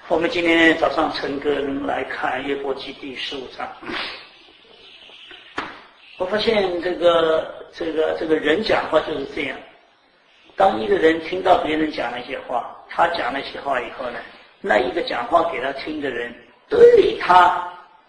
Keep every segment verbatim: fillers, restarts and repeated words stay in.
我们今天早上陈根来看约伯记第十五章，我发现这个这个这个人讲话就是这样。当一个人听到别人讲那些话，他讲那些话以后呢，那一个讲话给他听的人对他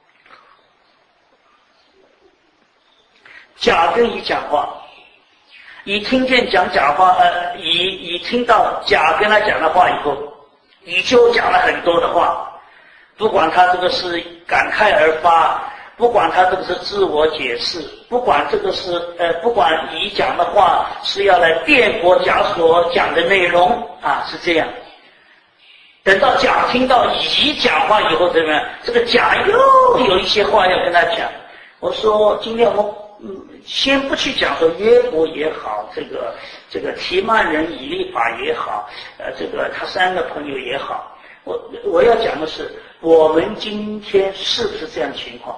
甲跟乙讲话，乙听见讲假话，呃，乙乙听到甲跟他讲的话以后，乙就讲了很多的话，不管他这个是感慨而发，不管他这个是自我解释，不管这个是呃，不管乙讲的话是要来辩驳甲所讲的内容啊，是这样。等到甲听到乙讲话以后怎么样？这个甲又有一些话要跟他讲。我说今天我们嗯，先不去讲说约伯也好，这个这个提曼人以利法也好，呃，这个他三个朋友也好，我我要讲的是，我们今天是不是这样情况？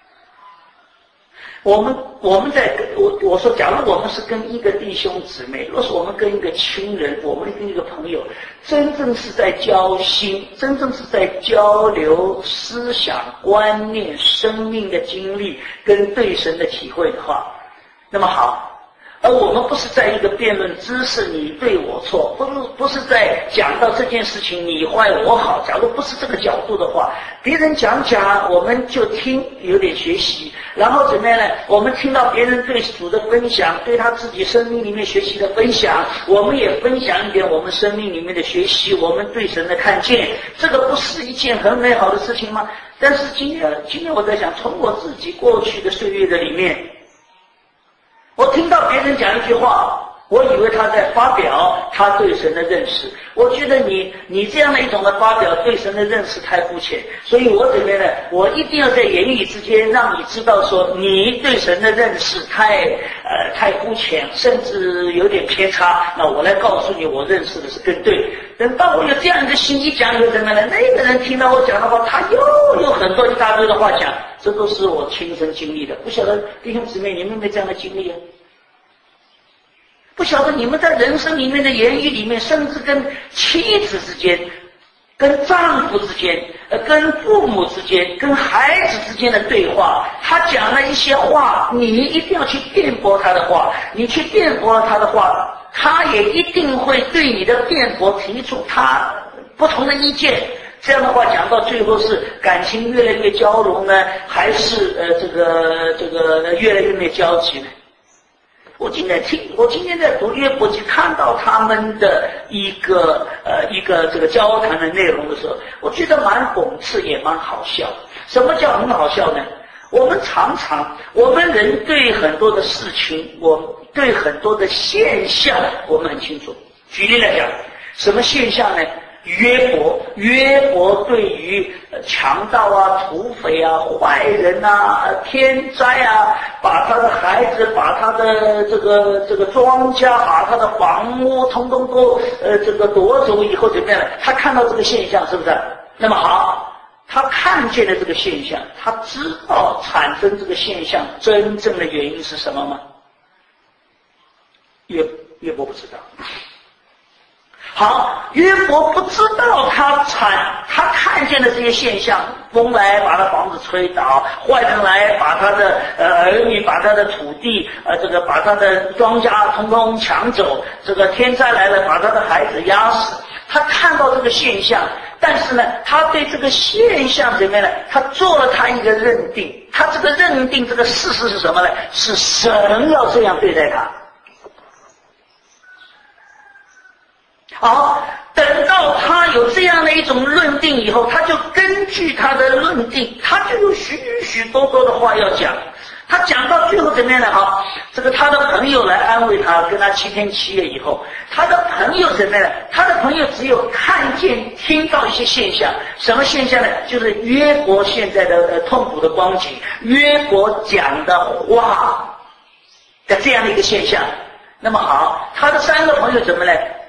我们我们在我我说，假如我们是跟一个弟兄姊妹，若是我们跟一个亲人，我们跟一个朋友，真正是在交心，真正是在交流思想、观念、生命的经历跟对神的体会的话，那么好。而我们不是在一个辩论知识你对我错，不是不是在讲到这件事情你坏我好。假如不是这个角度的话，别人讲讲我们就听，有点学习，然后怎么样呢？我们听到别人对主的分享，对他自己生命里面学习的分享，我们也分享一点我们生命里面的学习，我们对神的看见，这个不是一件很美好的事情吗？但是今天今天我在想，从我自己过去的岁月的里面，我听到别人讲一句话，我以为他在发表他对神的认识。我觉得你你这样的一种的发表对神的认识太肤浅，所以我这边呢，我一定要在言语之间让你知道说你对神的认识太呃太肤浅，甚至有点偏差。那我来告诉你，我认识的是更对。等到我有这样一个心一讲以后，怎么呢？那个人听到我讲的话，他又有很多一大堆的话讲，这都是我亲身经历的。不晓得弟兄姊妹，你们有没有这样的经历啊？不晓得你们在人生里面的言语里面，甚至跟妻子之间、跟丈夫之间、呃、跟父母之间、跟孩子之间的对话，他讲了一些话，你一定要去辩驳他的话，你去辩驳他的话，他也一定会对你的辩驳提出他不同的意见。这样的话讲到最后是感情越来越交融呢，还是呃这个这个越来越没交集呢？我今天听，我今天在读约伯记，看到他们的一个呃一个这个交谈的内容的时候，我觉得蛮讽刺，也蛮好笑。什么叫很好笑呢？我们常常，我们人对很多的事情，我对很多的现象，我们很清楚。举例来讲，什么现象呢？约伯，约伯对于强盗啊、土匪啊、坏人啊、天灾啊，把他的孩子、把他的这个这个庄稼、把他的房屋，通通都呃这个夺走以后怎么样？他看到这个现象，是不是？那么好，他看见了这个现象，他知道产生这个现象真正的原因是什么吗？约约伯不知道。好，约伯不知道他产，他看见的这些现象，风来把他房子吹倒，坏人来把他的呃儿女、把他的土地，呃这个把他的庄稼通通抢走，这个天灾来了把他的孩子压死。他看到这个现象，但是呢，他对这个现象怎么样呢？他做了他一个认定，他这个认定这个事实是什么呢？是神要这样对待他。好，等到他有这样的一种论定以后，他就根据他的论定，他就有许许多多的话要讲。他讲到最后怎么样呢？好，这个他的朋友来安慰他，跟他七天七夜以后，他的朋友怎么样呢？他的朋友只有看见、听到一些现象，什么现象呢？就是约伯现在的呃痛苦的光景，约伯讲的话的这样的一个现象。那么好，他的三个朋友怎么呢？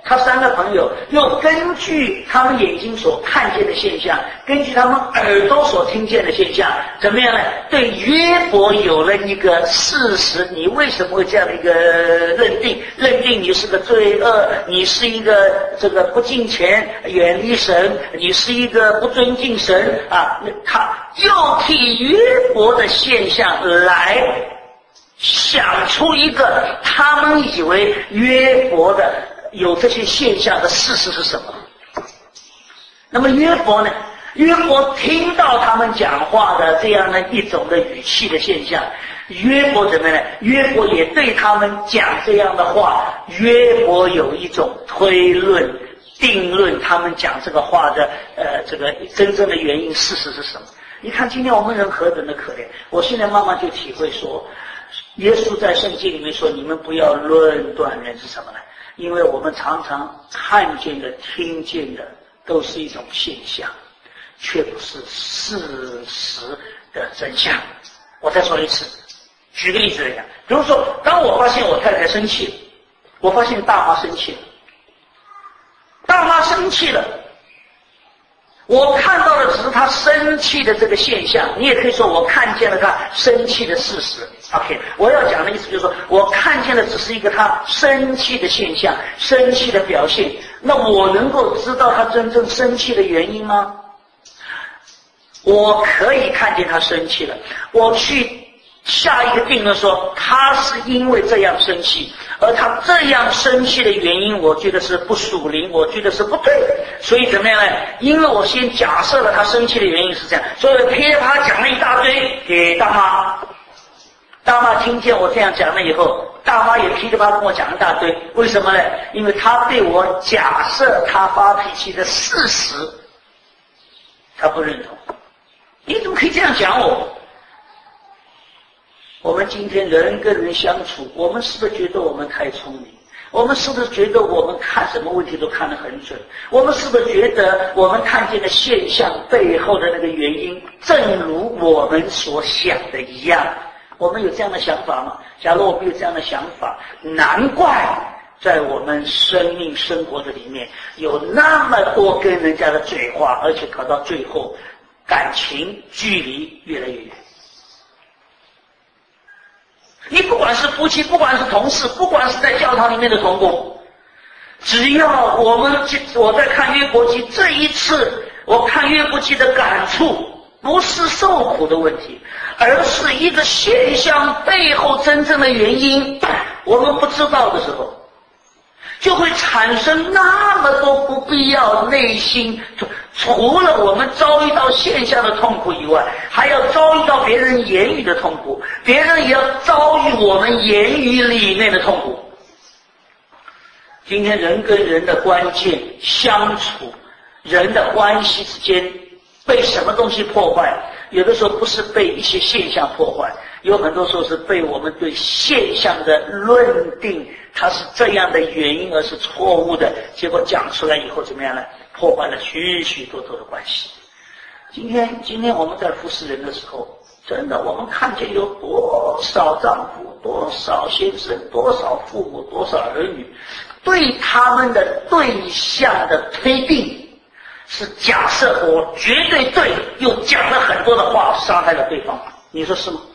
他三个朋友又根据他们眼睛所看见的现象，根据他们耳朵所听见的现象，怎么样呢？对约伯有了一个事实，你为什么会这样的一个认定？认定你是个罪恶，你是一个这个不敬虔、远离神，你是一个不尊敬神啊！他又替约伯的现象来想出一个他们以为约伯的有这些现象的事实是什么？那么约伯呢？约伯听到他们讲话的这样的一种的语气的现象，约伯怎么样呢？约伯也对他们讲这样的话，约伯有一种推论、定论他们讲这个话的呃这个真正的原因事实是什么？你看今天我们人何等的可怜！我现在慢慢就体会说，耶稣在圣经里面说，你们不要论断人是什么呢？因为我们常常看见的、听见的都是一种现象，却不是事实的真相。我再说一次，举个例子来讲，比如说，当我发现我太太生气了，我发现大妈生气了，大妈生气了，我看到的只是她生气的这个现象，你也可以说我看见了她生气的事实。OK， 我要讲的意思就是说，我看见的只是一个她生气的现象，生气的表现。那我能够知道她真正生气的原因吗？我可以看见她生气了，我去下一个定论说，她是因为这样生气，而她这样生气的原因，我觉得是不属灵，我觉得是不对。所以怎么样呢？因为我先假设了她生气的原因是这样，所以噼里啪啦讲了一大堆给大妈。大妈听见我这样讲了以后，大妈也噼里啪啦跟我讲一大堆。为什么呢？因为她对我假设她发脾气的事实，她不认同。你怎么可以这样讲我？我们今天人跟人相处，我们是不是觉得我们太聪明？我们是不是觉得我们看什么问题都看得很准？我们是不是觉得我们看见的现象背后的那个原因，正如我们所想的一样？我们有这样的想法吗？假如我们有这样的想法，难怪在我们生命生活的里面有那么多跟人家的嘴话，而且搞到最后感情距离越来越远。你不管是夫妻，不管是同事，不管是在教堂里面的同工，只要我们我在看约伯记这一次，我看约伯记的感触不是受苦的问题，而是一个现象背后真正的原因我们不知道的时候，就会产生那么多不必要内心，除了我们遭遇到现象的痛苦以外，还要遭遇到别人言语的痛苦，别人也要遭遇我们言语里面的痛苦。今天人跟人的关键相处，人的关系之间被什么东西破坏？有的时候不是被一些现象破坏，有很多时候是被我们对现象的论定，它是这样的原因而是错误的，结果讲出来以后怎么样呢？破坏了许许多多的关系。今天今天我们在服侍人的时候，真的我们看见有多少丈夫，多少先生，多少父母，多少儿女，对他们的对象的推定是假设我绝对对，又讲了很多的话，伤害了对方。你说是吗？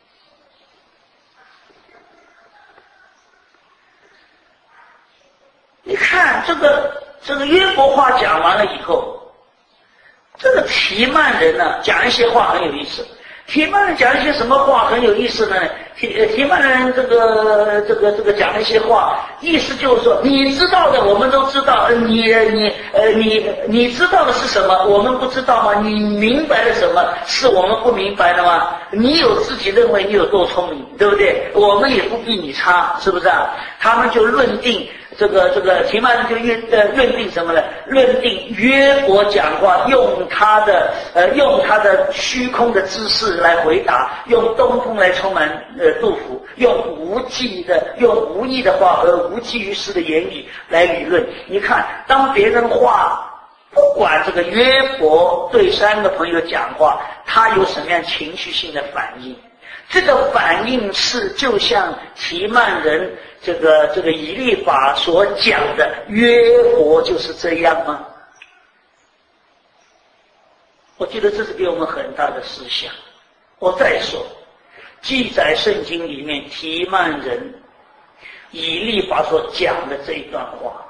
你看这个这个约伯话讲完了以后，这个提曼人呢、啊、讲一些话很有意思。提曼人讲一些什么话很有意思呢？提提曼人这个这个这个讲一些话，意思就是说，你知道的我们都知道，你你呃你你知道的是什么，我们不知道吗？你明白了什么，是我们不明白的吗？你有自己认为你有多聪明，对不对？我们也不比你差，是不是啊？他们就论定。这个这个提曼人就约呃认定什么呢？认定约伯讲话用他的呃用他的虚空的知识来回答，用东风来充满呃杜甫，用无忌的用无意的话和无济于事的言语来理论。你看，当别人话不管这个约伯对三个朋友讲话，他有什么样情绪性的反应？ 这个反应是就像提曼人这个这个以利法所讲的约伯就是这样吗？我觉得这是给我们很大的思想。我再说，记载圣经里面提曼人以利法所讲的这一段话，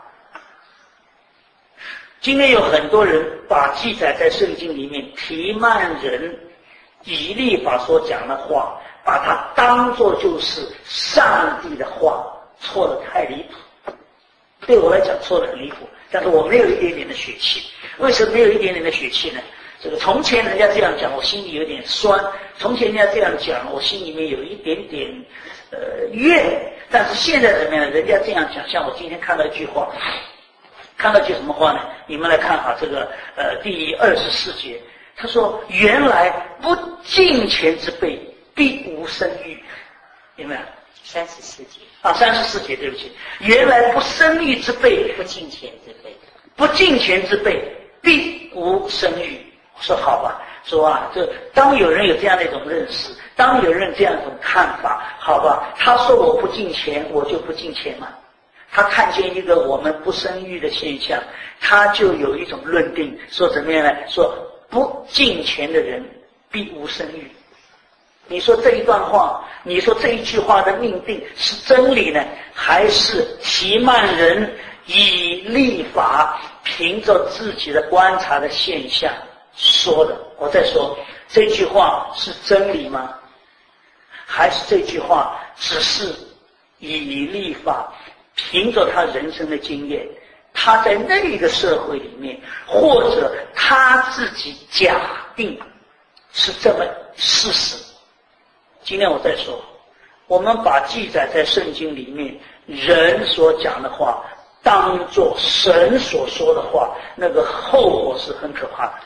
今天有很多人把记载在圣经里面提曼人以利法所讲的话，把它当作就是上帝的话，错得太离谱。对我来讲错得很离谱，但是我没有一点点的血气。为什么没有一点点的血气呢？这个从前人家这样讲，我心里有点酸；从前人家这样讲，我心里面有一点点呃怨。但是现在怎么样？人家这样讲，像我今天看到一句话，看到句什么话呢？你们来看哈，这个呃第二十四节，他说：“原来不敬虔之辈必无生育。”有没有？ 三十四节啊，三十四节，对不起。原来不生育之辈， 不敬虔之辈， 不敬虔之辈必无生育。我说好吧，说啊，这当有人有这样的一种认识，当有人这样一种看法，好吧，他说我不敬虔，我就不敬虔嘛。他看见一个我们不生育的现象，他就有一种论定，说怎么样呢？说不敬虔的人必无生育。你说这一段话，你说这一句话的命定是真理呢，还是提曼人以立法凭着自己的观察的现象说的？我再说，这句话是真理吗？还是这句话只是以立法凭着他人生的经验，他在那个社会里面，或者他自己假定是这么事实？今天我再说，我们把记载在圣经里面人所讲的话当作神所说的话，那个后果是很可怕的，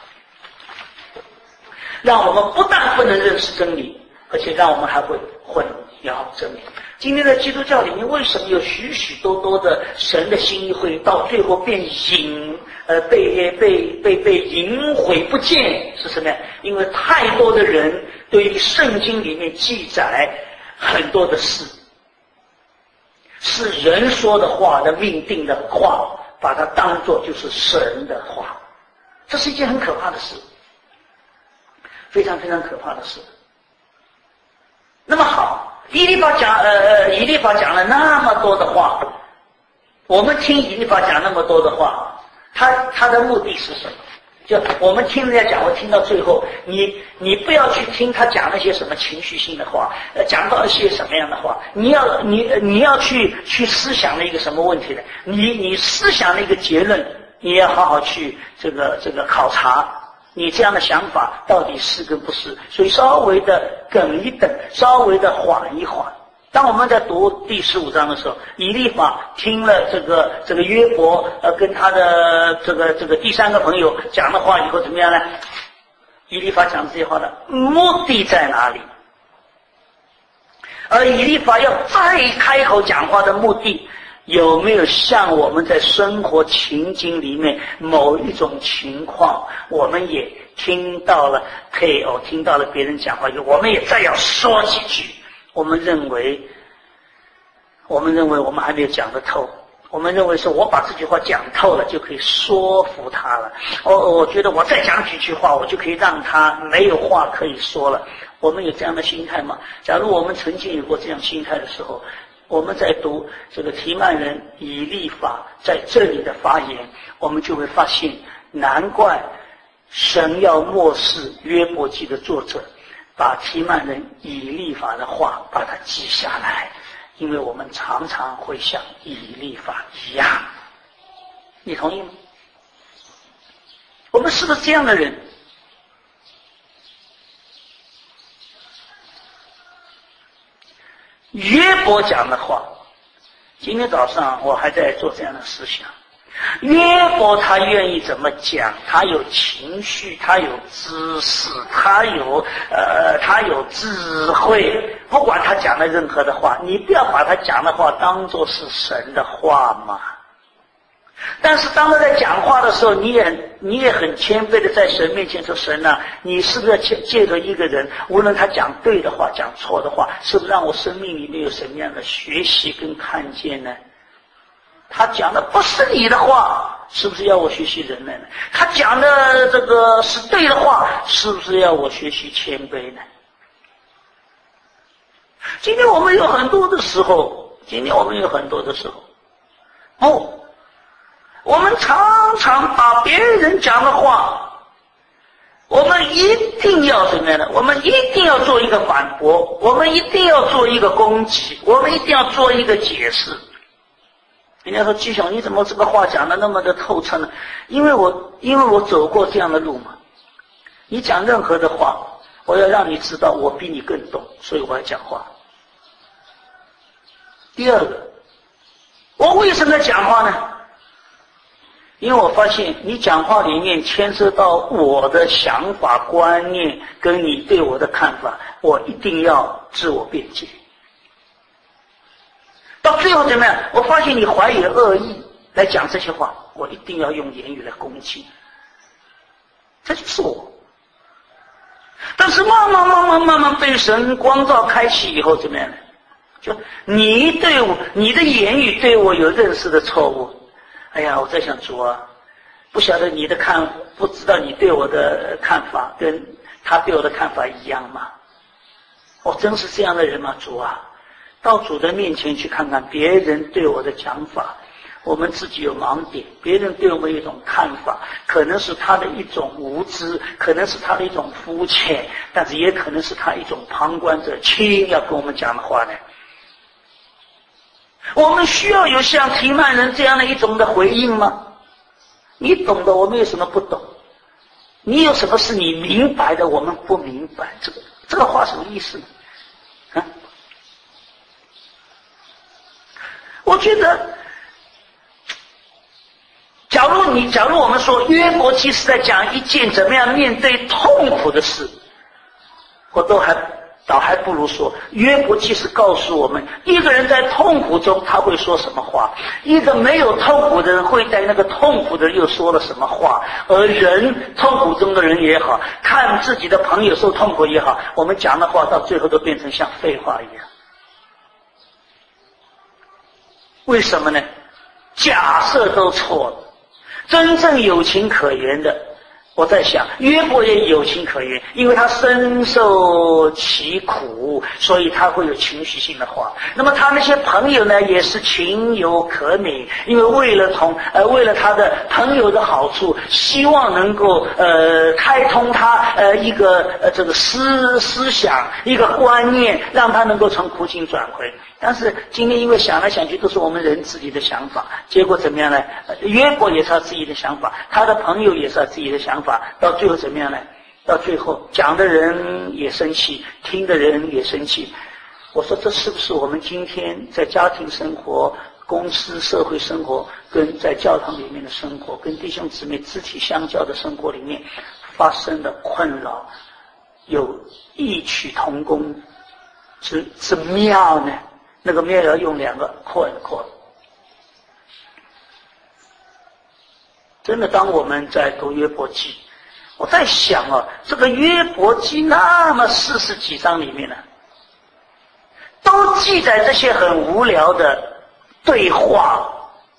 让我们不但不能认识真理，而且让我们还会混淆真理。今天在基督教里面，为什么有许许多多的神的心意会到最后变隐呃被被被被隐毁不见？是什么呀？因为太多的人对于圣经里面记载很多的事，是人说的话的命定的话，把它当作就是神的话，这是一件很可怕的事，非常非常可怕的事。那么好，以利法讲呃呃，以利法讲了那么多的话，我们听以利法讲那么多的话，他他的目的是什么？就我们听人家讲，我听到最后，你你不要去听他讲那些什么情绪性的话，呃，讲到一些什么样的话，你要你你要去去思想的一个什么问题呢？你你思想的一个结论，你要好好去这个这个考察。你这样的想法到底是跟不是？所以稍微的等一等，稍微的缓一缓。当我们在读第十五章的时候，以利法听了这个这个约伯呃跟他的这个这个第三个朋友讲的话以后怎么样呢？以利法讲这些话的目的在哪里？而以利法要再开口讲话的目的，有没有像我们在生活情景里面某一种情况，我们也听到了配偶听到了别人讲话以后，我们也再要说几句，我们认为我们认为我们还没有讲得透，我们认为说我把这句话讲透了就可以说服他了，我我觉得我再讲几句话我就可以让他没有话可以说了。我们有这样的心态吗？假如我们曾经有过这样心态的时候，我们在读这个提曼人以利法在这里的发言，我们就会发现，难怪神要漠视约伯记的作者把提曼人以利法的话把它记下来，因为我们常常会像以利法一样。你同意吗？我们是不是这样的人？约伯讲的话，今天早上我还在做这样的思想。约伯他愿意怎么讲？他有情绪，他有知识，他有呃，他有智慧。不管他讲的任何的话，你不要把他讲的话当作是神的话嘛。 但是当他在讲话的时候，你也很你也很谦卑的在神面前说：神啊，你是不是借借着一个人，无论他讲对的话讲错的话，是不是让我生命里面有什么样的学习跟看见呢？他讲的不是你的话，是不是要我学习忍耐呢？他讲的这个是对的话，是不是要我学习谦卑呢？今天我们有很多的时候，今天我们有很多的时候，哦，我们常常把别人讲的话，我们一定要怎么样呢？我们一定要做一个反驳，我们一定要做一个攻击，我们一定要做一个解释。人家说：季兄，你怎么这个话讲的那么的透彻呢？因为我因为我走过这样的路嘛。你讲任何的话，我要让你知道我比你更懂，所以我要讲话。第二个，我为什么要讲话呢？因为我发现你讲话里面牵涉到我的想法观念跟你对我的看法，我一定要自我辩解。到最后怎么样？我发现你怀有恶意来讲这些话，我一定要用言语来攻击。这就是我。但是慢慢慢慢慢慢被神光照开启以后怎么样呢？就你对我，你的言语对我有认识的错误。哎呀，我在想主啊，不晓得你的看，不知道你对我的看法跟他对我的看法一样吗？我真是这样的人吗？主啊，到主的面前去看看别人对我的讲法，我们自己有盲点，别人对我们有一种看法，可能是他的一种无知，可能是他的一种肤浅，但是也可能是他一种旁观者清要跟我们讲的话呢。我们需要有像提曼人这样的一种的回应吗？你懂的，我们有什么不懂？你有什么是你明白的，我们不明白？这个这个话什么意思呢？啊？我觉得，假如你，假如我们说约伯记是在讲一件怎么样面对痛苦的事，我都还。倒还不如说约伯记是告诉我们，一个人在痛苦中他会说什么话，一个没有痛苦的人会在那个痛苦的人又说了什么话。而人痛苦中的人也好，看自己的朋友受痛苦也好，我们讲的话到最后都变成像废话一样。为什么呢？假设都错了，真正有情可原的，我在想约伯也有情可原，因为他深受其苦，所以他会有情绪性的话。那么他那些朋友呢，也是情有可美，因为为了同呃为了他的朋友的好处，希望能够呃开通他呃一个呃这个思思想一个观念，让他能够从苦境转回。但是今天因为想来想去都是我们人自己的想法，结果怎么样呢？约伯也是他自己的想法，他的朋友也是他自己的想法，到最后怎么样呢？到最后讲的人也生气，听的人也生气。我说这是不是我们今天在家庭生活、公司社会生活跟在教堂里面的生活，跟弟兄姊妹肢体相交的生活里面发生的困扰有异曲同工之之妙呢？那个妙要用两个困困。真的，当我们在读约伯记，我在想啊，这个约伯记那么四十几章里面呢，都记载这些很无聊的对话。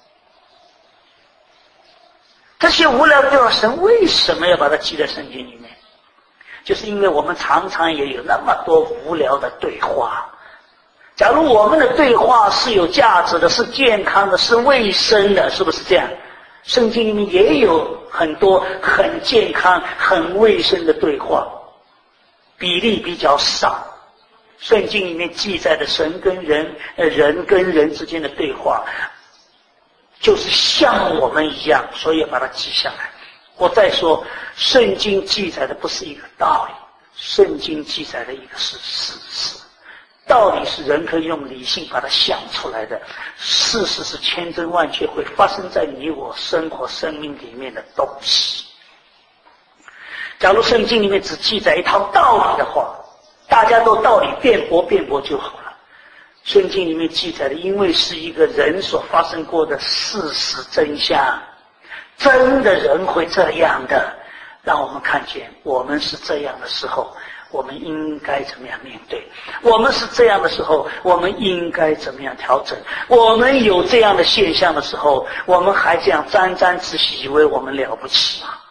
这些无聊的对话，神为什么要把它记在圣经里面？就是因为我们常常也有那么多无聊的对话。假如我们的对话是有价值的，是健康的，是卫生的，是不是这样？圣经里面也有很多很健康很卫生的对话，比例比较少。圣经里面记载的神跟人呃人跟人之间的对话就是像我们一样，所以把它记下来。我再说，圣经记载的不是一个道理，圣经记载的一个是事实。道理是人可以用理性把它想出来的，事实是千真万确会发生在你我生活生命里面的东西。假如圣经里面只记载一套道理的话，大家都道理辩驳辩驳就好了。 圣经里面记载的，因为是一个人所发生过的事实真相，真的人会这样的，让我们看见我们是这样的时候，我们应该怎么样面对？我们是这样的时候，我们应该怎么样调整？我们有这样的现象的时候，我们还这样沾沾自喜，以为我们了不起吗？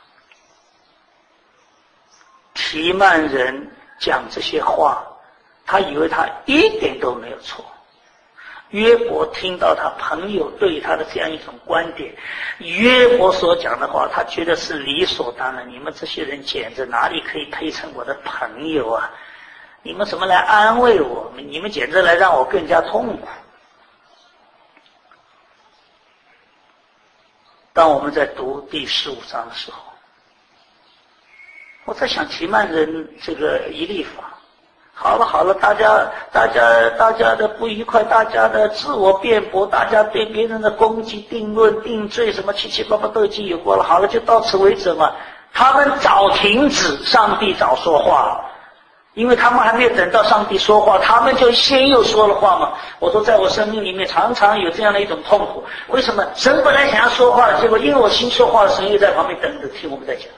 提曼人讲这些话，他以为他一点都没有错。约伯听到他朋友对他的这样一种观点，约伯所讲的话，他觉得是理所当然。你们这些人简直哪里可以配成我的朋友啊？你们怎么来安慰我？你们简直来让我更加痛苦。当我们在读第十五章的时候，我在想提曼人这个以利法，好了好了，大家大家大家的不愉快，大家的自我辩驳，大家对别人的攻击、定论、定罪，什么七七八八都已经有过了，好了，就到此为止嘛。他们早停止，上帝早说话，因为他们还没有等到上帝说话，他们就先又说了话嘛。我说，在我生命里面常常有这样的一种痛苦，为什么？神本来想要说话的，结果因为我先说话了，神又在旁边等着听我们在讲。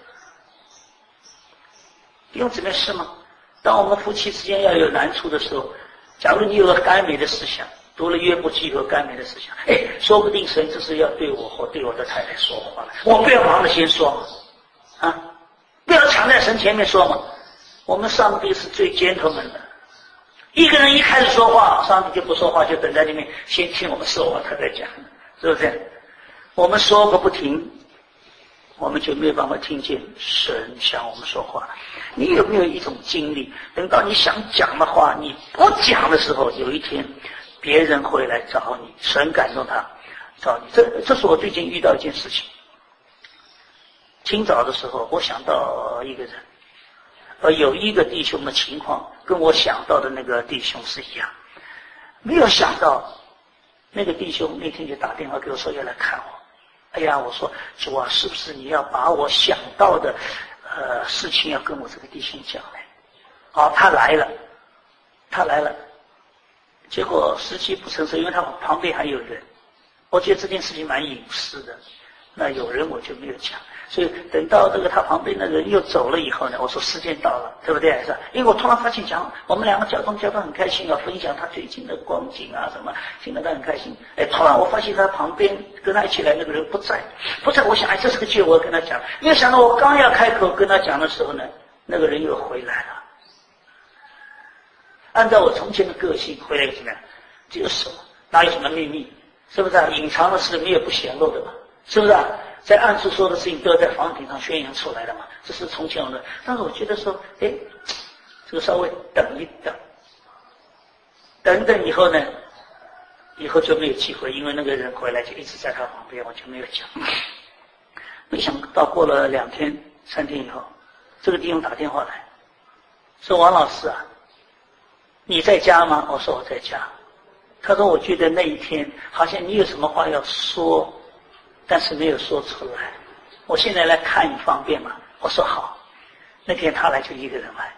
弟兄姊妹，是吗？当我们夫妻之间要有难处的时候，假如你有了甘美的思想，读了约伯记有甘美的思想，哎，说不定神这是要对我或对我的太太说话了，我不要忙着先说嘛，啊，不要抢在神前面说嘛。我们上帝是最 gentleman 的，一个人一开始说话，上帝就不说话，就等在里面先听我们说话，他再讲，是不是？我们说个不停，我们就没有办法听见神向我们说话。你有没有一种经历，等到你想讲的话你不讲的时候，有一天别人会来找你，神感动他找你。这这是我最近遇到一件事情。清早的时候我想到一个人，而有一个弟兄的情况跟我想到的那个弟兄是一样，没有想到那个弟兄那天就打电话给我说要来看我。哎呀，我说主啊，是不是你要把我想到的呃事情要跟我这个弟兄讲呢？好，他来了，他来了，结果时机不成熟，因为他旁边还有人，我觉得这件事情蛮隐私的，那有人我就没有讲。所以等到这个他旁边的人又走了以后呢，我说时间到了，对不对？是吧？因为我突然发现讲我们两个交通交通很开心啊，分享他最近的光景啊什么，听得他很开心。哎，突然我发现他旁边跟他一起来那个人不在，不在，我想哎这是个机会，我跟他讲。没有想到我刚要开口跟他讲的时候呢，那个人又回来了。按照我从前的个性，回来怎么样？就是哪有什么秘密？是不是啊？隐藏的事没有不显露的嘛？是不是啊？在暗处说的事情都要在房顶上宣扬出来的嘛，这是从前的。但是我觉得说，哎，这个稍微等一等，等等以后呢，以后就没有机会，因为那个人回来就一直在他旁边，我就没有讲。没想到过了两天、三天以后，这个弟兄打电话来，说王老师啊，你在家吗？我说我在家。他说我觉得那一天好像你有什么话要说，但是没有说出来，我现在来看你方便吗？我说好。那天他来就一个人来。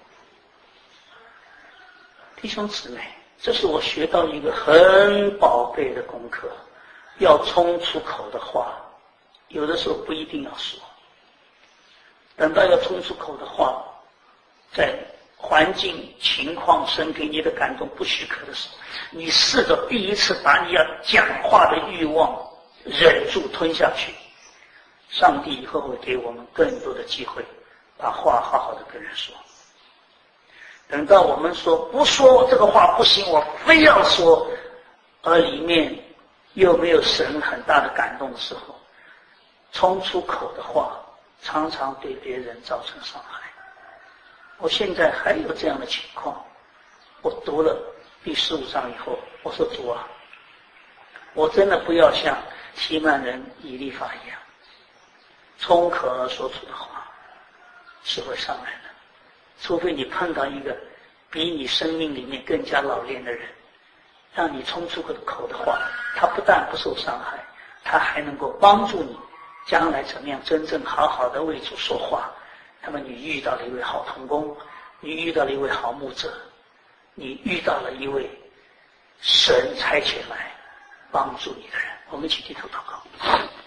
弟兄姊妹，这是我学到一个很宝贝的功课，要冲出口的话有的时候不一定要说，等到要冲出口的话，在环境情况神给你的感动不许可的时候，你试着第一次把你要讲话的欲望忍住吞下去，上帝以后会给我们更多的机会把话好好的跟人说。等到我们说不说这个话不行，我非要说，而里面又没有神很大的感动的时候，冲出口的话常常对别人造成伤害。我现在还有这样的情况，我读了第十五章以后，我说主啊，我真的不要像提曼人以利法一样，冲口而说出的话是会伤人的，除非你碰到一个比你生命里面更加老练的人，让你冲出口的话，他不但不受伤害，他还能够帮助你将来怎么样真正好好的为主说话。那么你遇到了一位好同工，你遇到了一位好牧者，你遇到了一位神差遣来帮助你的人。我们一起低头祷告。